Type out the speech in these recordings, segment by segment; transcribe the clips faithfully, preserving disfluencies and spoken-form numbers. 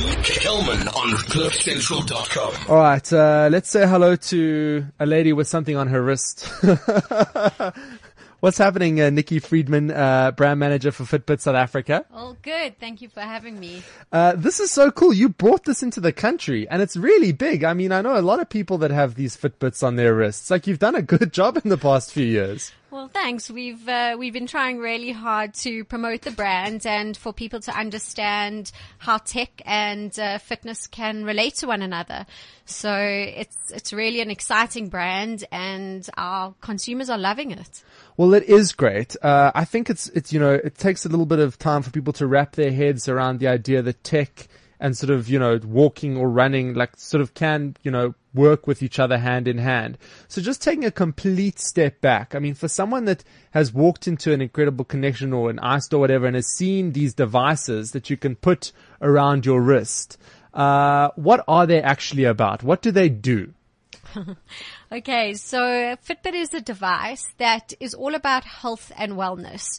Kelman on cliff central dot com. All right, uh, let's say hello to a lady with something on her wrist. What's happening, uh, Nikki Friedman, uh, brand manager for Fitbit South Africa? All good. Thank you for having me. Uh, this is so cool. You brought this into the country and it's really big. I mean, I know a lot of people that have these Fitbits on their wrists. Like, you've done a good job in the past few years. Well, thanks. We've uh, we've been trying really hard to promote the brand and for people to understand how tech and uh, fitness can relate to one another. So it's it's really an exciting brand, and our consumers are loving it. Well, it is great. Uh, I think it's it's you know it takes a little bit of time for people to wrap their heads around the idea that tech and sort of, you know, walking or running, like, sort of can, you know, work with each other hand in hand. So just taking a complete step back. I mean, for someone that has walked into an Incredible Connection or an iStore or whatever and has seen these devices that you can put around your wrist, uh, what are they actually about? What do they do? Okay, so Fitbit is a device that is all about health and wellness.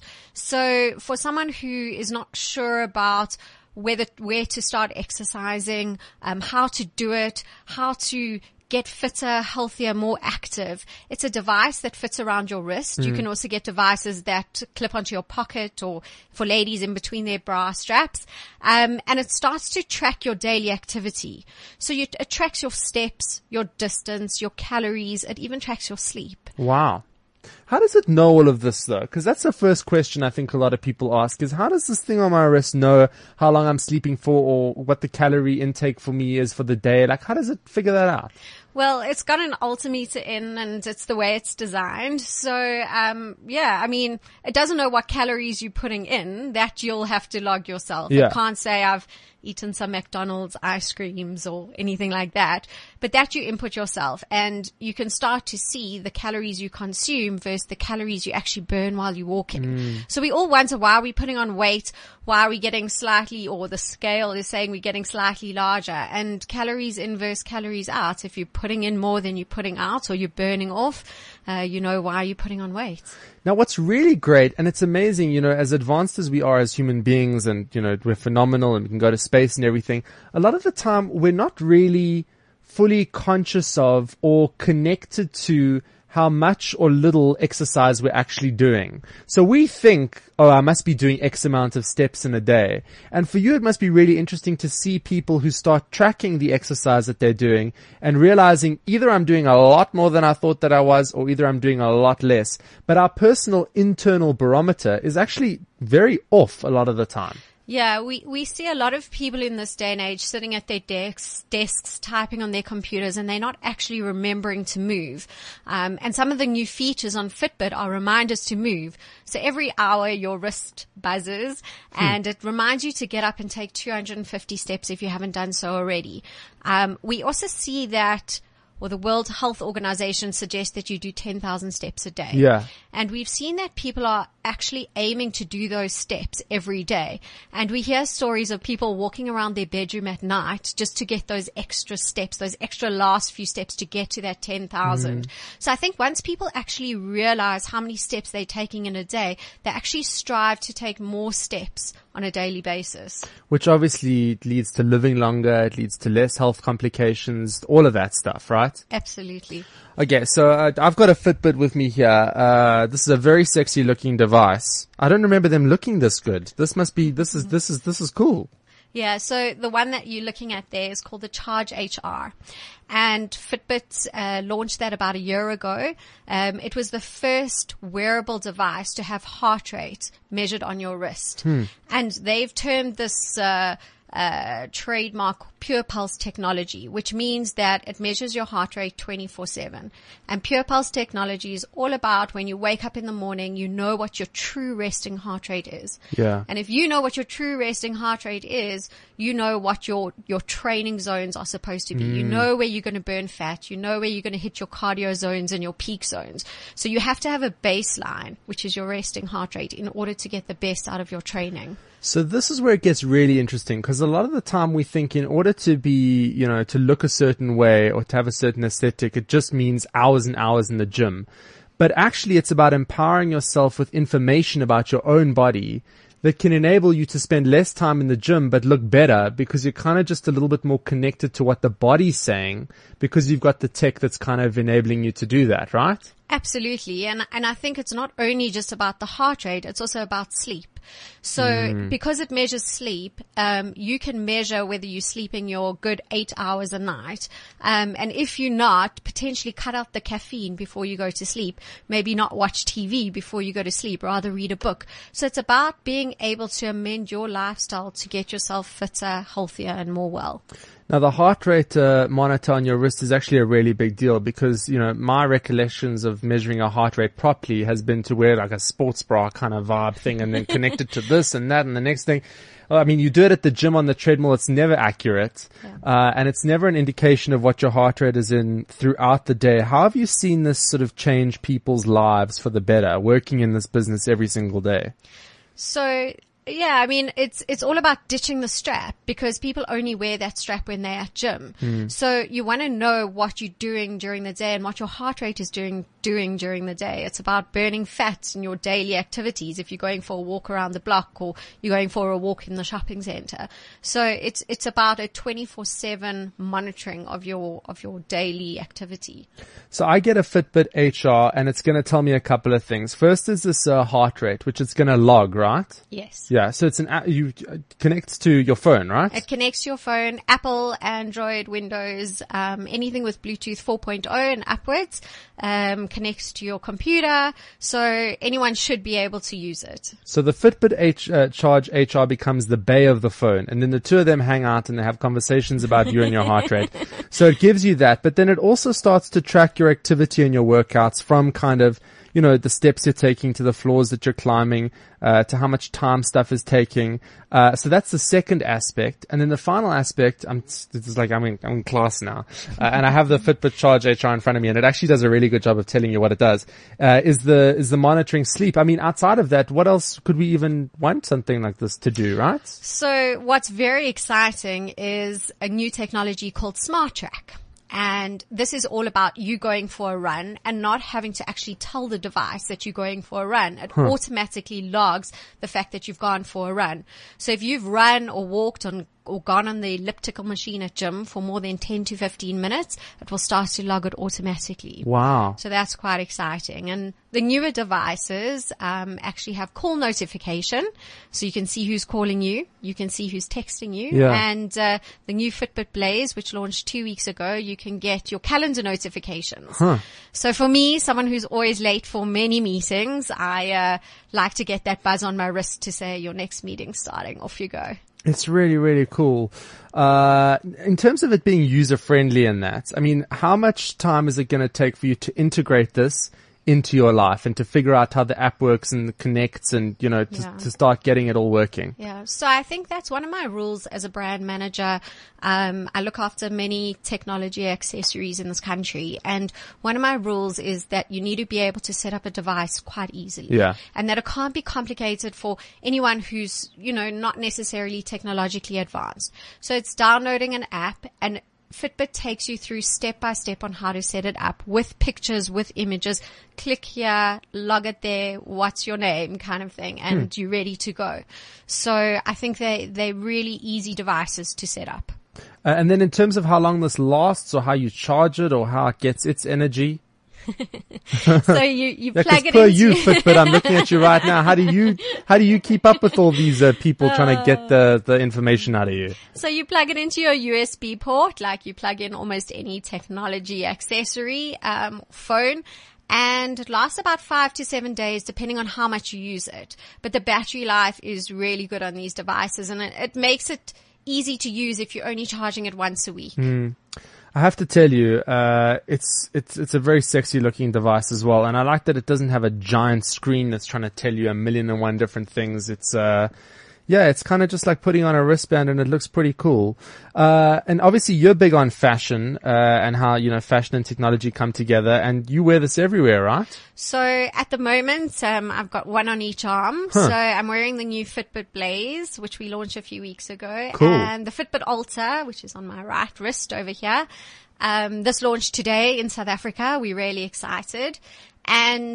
So for someone who is not sure about whether, where to start exercising, um, how to do it, how to get fitter, healthier, more active. It's a device that fits around your wrist. Mm. You can also get devices that clip onto your pocket, or for ladies in between their bra straps. Um, and it starts to track your daily activity. So you, it tracks your steps, your distance, your calories. It even tracks your sleep. Wow. How does it know all of this, though? Because that's the first question I think a lot of people ask is, how does this thing on my wrist know how long I'm sleeping for or what the calorie intake for me is for the day? Like, how does it figure that out? Well, it's got an altimeter in, and it's the way it's designed. So, um, yeah, I mean, it doesn't know what calories you're putting in. That you'll have to log yourself. Yeah. It can't say I've eaten some McDonald's ice creams or anything like that, but that you input yourself, and you can start to see the calories you consume versus the calories you actually burn while you're walking. Mm. So we all wonder, why are we putting on weight? Why are we getting slightly, or the scale is saying we're getting slightly larger? And calories in versus calories out. If you're putting in more than you're putting out, or you're burning off, uh, you know why you're putting on weight. Now, what's really great, and it's amazing, you know, as advanced as we are as human beings, and, you know, we're phenomenal and we can go to space and everything, a lot of the time we're not really fully conscious of or connected to how much or little exercise we're actually doing. So we think, oh, I must be doing X amount of steps in a day. And for you, it must be really interesting to see people who start tracking the exercise that they're doing and realizing either I'm doing a lot more than I thought that I was, or either I'm doing a lot less. But our personal internal barometer is actually very off a lot of the time. Yeah, we, we see a lot of people in this day and age sitting at their desks, desks typing on their computers, and they're not actually remembering to move. Um, and some of the new features on Fitbit are reminders to move. So every hour your wrist buzzes, hmm. and it reminds you to get up and take two hundred fifty steps if you haven't done so already. Um, we also see that, or the World Health Organization suggests that you do ten thousand steps a day. Yeah. And we've seen that people are actually aiming to do those steps every day. And we hear stories of people walking around their bedroom at night just to get those extra steps, those extra last few steps to get to that ten thousand. Mm. So I think once people actually realize how many steps they're taking in a day, they actually strive to take more steps on a daily basis. Which obviously leads to living longer, it leads to less health complications, all of that stuff, right? Absolutely. Okay, so uh, I've got a Fitbit with me here. Uh, this is a very sexy looking device. I don't remember them looking this good. This must be, this is, this is, this is cool. Yeah, so the one that you're looking at there is called the Charge H R. And Fitbit uh, launched that about a year ago. Um, it was the first wearable device to have heart rate measured on your wrist. Hmm. And they've termed this uh, uh, trademark Pure Pulse technology, which means that it measures your heart rate twenty-four seven. And Pure Pulse technology is all about when you wake up in the morning, you know what your true resting heart rate is. Yeah. And if you know what your true resting heart rate is, you know what your, your training zones are supposed to be. Mm. You know where you're going to burn fat. You know where you're going to hit your cardio zones and your peak zones. So you have to have a baseline, which is your resting heart rate, in order to get the best out of your training. So this is where it gets really interesting, because a lot of the time we think in order to be, you know, to look a certain way or to have a certain aesthetic, it just means hours and hours in the gym. But actually it's about empowering yourself with information about your own body that can enable you to spend less time in the gym but look better because you're kind of just a little bit more connected to what the body's saying because you've got the tech that's kind of enabling you to do that, right? Absolutely. And, and I think it's not only just about the heart rate, it's also about sleep. So mm. because it measures sleep, um, you can measure whether you're sleeping your good eight hours a night. Um, and if you're not, potentially cut out the caffeine before you go to sleep. Maybe not watch T V before you go to sleep, rather read a book. So it's about being able to amend your lifestyle to get yourself fitter, healthier, and more well. Now, the heart rate uh, monitor on your wrist is actually a really big deal because, you know, my recollections of measuring a heart rate properly has been to wear like a sports bra kind of vibe thing and then connect it to this and that and the next thing. Well, I mean, you do it at the gym on the treadmill. It's never accurate. Yeah. Uh, and it's never an indication of what your heart rate is in throughout the day. How have you seen this sort of change people's lives for the better, working in this business every single day? So, yeah, I mean, it's, it's all about ditching the strap because people only wear that strap when they're at gym. Mm. So you want to know what you're doing during the day and what your heart rate is doing, doing during the day. It's about burning fats in your daily activities. If you're going for a walk around the block or you're going for a walk in the shopping center. So it's, it's about a twenty-four seven monitoring of your, of your daily activity. So I get a Fitbit H R and it's going to tell me a couple of things. First is this uh, heart rate, which it's going to log, right? Yes. Yeah, so it's an app, you uh, connects to your phone, right? It connects to your phone, Apple, Android, Windows, um, anything with Bluetooth four point oh and upwards, um, connects to your computer. So anyone should be able to use it. So the Fitbit H, uh, Charge H R becomes the bay of the phone, and then the two of them hang out and they have conversations about you and your heart rate. So it gives you that, but then it also starts to track your activity and your workouts from kind of, you know, the steps you're taking to the floors that you're climbing, uh, to how much time stuff is taking. Uh, so that's the second aspect. And then the final aspect, I'm, this is like, I'm in, I'm in class now. Uh, and I have the Fitbit Charge H R in front of me and it actually does a really good job of telling you what it does. Uh, is the, is the monitoring sleep. I mean, outside of that, what else could we even want something like this to do, right? So what's very exciting is a new technology called SmartTrack. And this is all about you going for a run and not having to actually tell the device that you're going for a run. It huh. automatically logs the fact that you've gone for a run. So if you've run or walked on or gone on the elliptical machine at gym for more than ten to fifteen minutes, it will start to log it automatically. Wow. So that's quite exciting. And the newer devices um, actually have call notification. So you can see who's calling you. You can see who's texting you. Yeah. And uh, the new Fitbit Blaze, which launched two weeks ago, you can get your calendar notifications. Huh. So for me, someone who's always late for many meetings, I uh, like to get that buzz on my wrist to say your next meeting's starting. Off you go. It's really, really cool. Uh, in terms of it being user friendly and that, I mean, how much time is it going to take for you to integrate this into your life and to figure out how the app works and connects and, you know, to, yeah. to start getting it all working? Yeah. So I think that's one of my rules as a brand manager. Um, I look after many technology accessories in this country. And one of my rules is that you need to be able to set up a device quite easily. Yeah. And that it can't be complicated for anyone who's, you know, not necessarily technologically advanced. So it's downloading an app and Fitbit takes you through step by step on how to set it up with pictures, with images. Click here, log it there, what's your name kind of thing, and hmm. you're ready to go. So I think they, they're really easy devices to set up. Uh, and then in terms of how long this lasts or how you charge it or how it gets its energy? So you, you yeah, plug it per into you, Fitbit, I'm looking at you right now. How do you, how do you keep up with all these uh, people uh, trying to get the, the information out of you? So you plug it into your U S B port, like you plug in almost any technology accessory, um, phone. And it lasts about five to seven days depending on how much you use it. But the battery life is really good on these devices and it, it makes it easy to use if you're only charging it once a week. Mm. I have to tell you, uh, it's, it's, it's a very sexy looking device as well. And I like that it doesn't have a giant screen that's trying to tell you a million and one different things. It's, uh, yeah, it's kind of just like putting on a wristband and it looks pretty cool. Uh, and obviously you're big on fashion, uh, and how, you know, fashion and technology come together and you wear this everywhere, right? So at the moment, um, I've got one on each arm. Huh. So I'm wearing the new Fitbit Blaze, which we launched a few weeks ago. Cool. And the Fitbit Ultra, which is on my right wrist over here. Um, this launched today in South Africa. We're really excited. And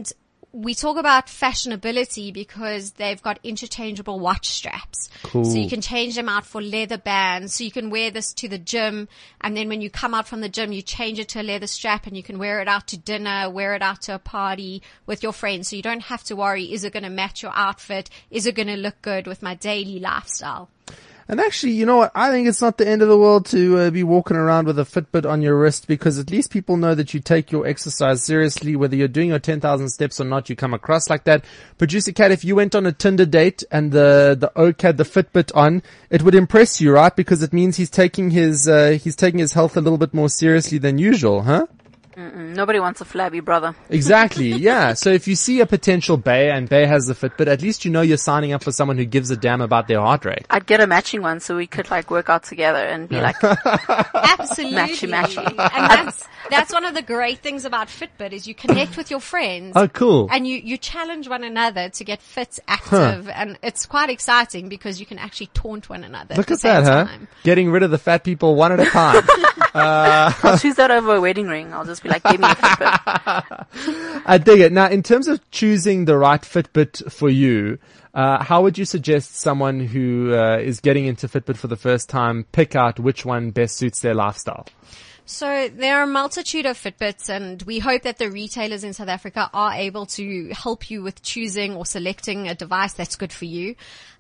we talk about fashionability because they've got interchangeable watch straps. Cool. So you can change them out for leather bands. So you can wear this to the gym, and then when you come out from the gym, you change it to a leather strap, and you can wear it out to dinner, wear it out to a party with your friends. So you don't have to worry, is it going to match your outfit? Is it going to look good with my daily lifestyle? And actually, you know what? I think it's not the end of the world to uh, be walking around with a Fitbit on your wrist, because at least people know that you take your exercise seriously, whether you're doing your ten thousand steps or not. You come across like that. Producer Kat, if you went on a Tinder date and the the oak had the Fitbit on, it would impress you, right? Because it means he's taking his uh, he's taking his health a little bit more seriously than usual, huh? Mm-mm, nobody wants a flabby brother. Exactly, yeah. So if you see a potential bae and bae has the Fitbit, at least you know you're signing up for someone who gives a damn about their heart rate. I'd get a matching one so we could like work out together and be like, Absolutely. matchy, matchy. And that's, that's one of the great things about Fitbit is you connect with your friends. Oh, cool. And you, you challenge one another to get fit, active, huh. and it's quite exciting because you can actually taunt one another. Look at, at the that, same huh? time. Getting rid of the fat people one at a time. uh, I'll choose that over a wedding ring. I'll just be like, give me a Fitbit. I dig it. Now, in terms of choosing the right Fitbit for you, uh, how would you suggest someone who uh, is getting into Fitbit for the first time pick out which one best suits their lifestyle? So there are a multitude of Fitbits, and we hope that the retailers in South Africa are able to help you with choosing or selecting a device that's good for you.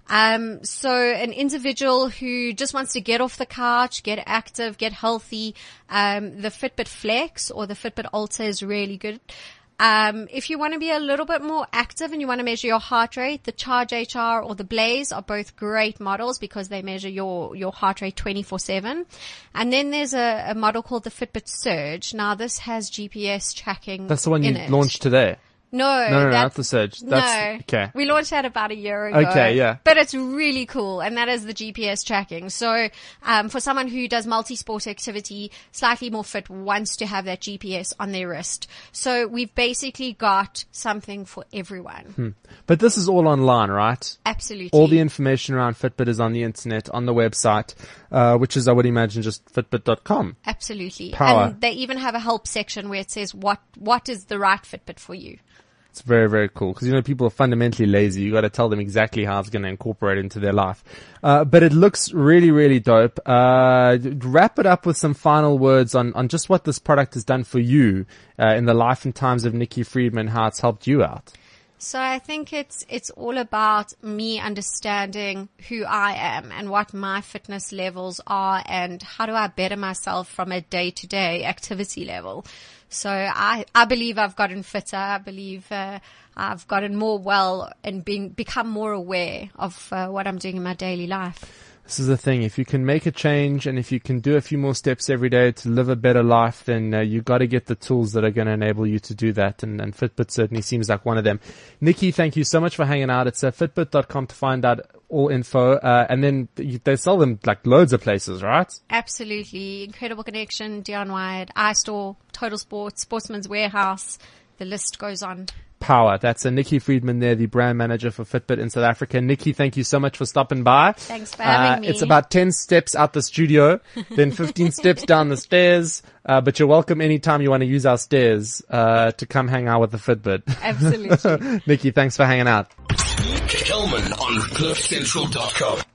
Um, so an individual who just wants to get off the couch, get active, get healthy, um, the Fitbit Flex or the Fitbit Ultra is really good. Um, if you want to be a little bit more active and you want to measure your heart rate, the Charge H R or the Blaze are both great models because they measure your, your heart rate twenty-four seven. And then there's a, a model called the Fitbit Surge. Now this has G P S tracking. That's the one you in it. launched today. No, no, no, not the Surge. That's, no. Okay. We launched that about a year ago. Okay, yeah. But it's really cool, and that is the G P S tracking. So, um, for someone who does multi-sport activity, slightly more fit, wants to have that G P S on their wrist. So we've basically got something for everyone. Hmm. But this is all online, right? Absolutely. All the information around Fitbit is on the internet, on the website, uh, which is, I would imagine, just fitbit dot com. Absolutely. Power. And they even have a help section where it says what, what is the right Fitbit for you. It's very, very cool because, you know, people are fundamentally lazy. You got to tell them exactly how it's going to incorporate into their life. Uh, but it looks really, really dope. Uh, wrap it up with some final words on, on just what this product has done for you, uh, in the life and times of Nikki Friedman, how it's helped you out. So I think it's, it's all about me understanding who I am and what my fitness levels are and how do I better myself from a day to day activity level. So I, I believe I've gotten fitter. I believe, uh, I've gotten more well and being, become more aware of uh, what I'm doing in my daily life. This is the thing. If you can make a change and if you can do a few more steps every day to live a better life, then uh, you got to get the tools that are going to enable you to do that. And, and Fitbit certainly seems like one of them. Nikki, thank you so much for hanging out. It's uh, fitbit dot com to find out all info. Uh, and then they sell them like loads of places, right? Absolutely. Incredible Connection, Dion Wide, iStore, Total Sports, Sportsman's Warehouse. The list goes on. Power. That's a Nikki Friedman there, the brand manager for Fitbit in South Africa. Nikki, thank you so much for stopping by. Thanks for having uh, me. It's about ten steps out the studio, then fifteen steps down the stairs. Uh, but you're welcome anytime you want to use our stairs, uh, to come hang out with the Fitbit. Absolutely. Nikki, thanks for hanging out. Kelman on cliff central dot com.